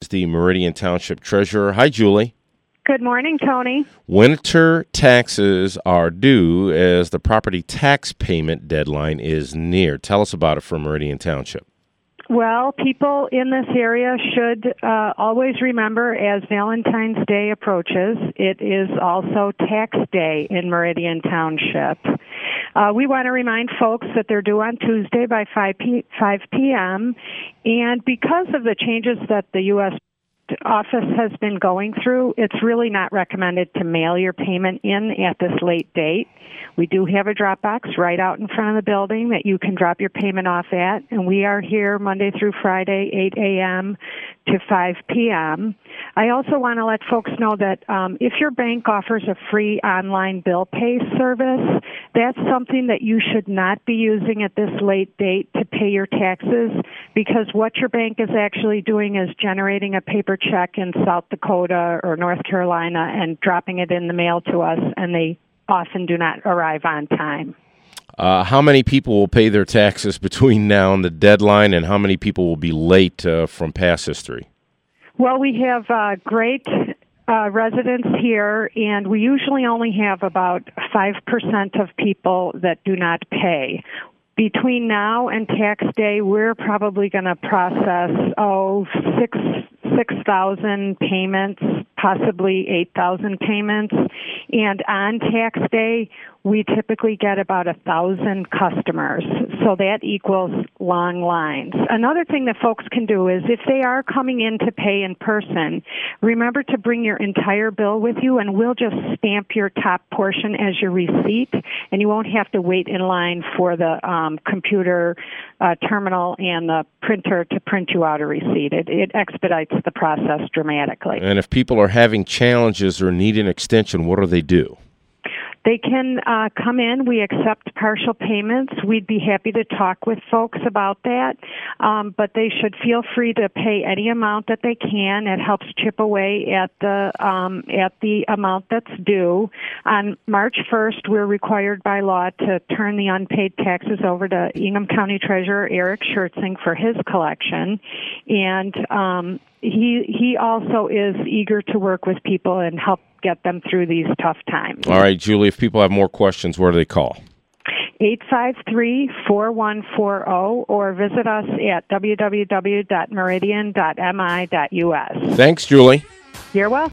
the Meridian Township Treasurer. Hi, Julie. Good morning, Tony. Winter taxes are due as the property tax payment deadline is near. Tell us about it from Meridian Township. Well, people in this area should always remember as Valentine's Day approaches, it is also tax day in Meridian Township. We want to remind folks that they're due on Tuesday by 5 p.m. And because of the changes that the U.S. office has been going through, it's really not recommended to mail your payment in at this late date. We do have a drop box right out in front of the building that you can drop your payment off at, and we are here Monday through Friday, 8 a.m. to 5 p.m. I also want to let folks know that if your bank offers a free online bill pay service, that's something that you should not be using at this late date to pay your taxes, because what your bank is actually doing is generating a paper check in South Dakota or North Carolina and dropping it in the mail to us, and they often do not arrive on time. How many people will pay their taxes between now and the deadline, and how many people will be late from past history? Well, we have great residents here, and we usually only have about 5% of people that do not pay. Between now and tax day, we're probably going to process 6,000 payments, possibly 8,000 payments. And on tax day, we typically get about 1,000 customers. So that equals long lines. Another thing that folks can do is if they are coming in to pay in person, remember to bring your entire bill with you, and we'll just stamp your top portion as your receipt, and you won't have to wait in line for the computer terminal and the printer to print you out a receipt. It expedites the process dramatically. And if people are having challenges or need an extension, what do they do? They can come in. We accept partial payments. We'd be happy to talk with folks about that, but they should feel free to pay any amount that they can. It helps chip away at the amount that's due. On March 1st, we're required by law to turn the unpaid taxes over to Ingham County Treasurer Eric Schertzing for his collection, and he also is eager to work with people and help get them through these tough times. All right, Julie, if people have more questions, where do they call? 853-4140 or visit us at www.meridian.mi.us. Thanks, Julie. You're welcome.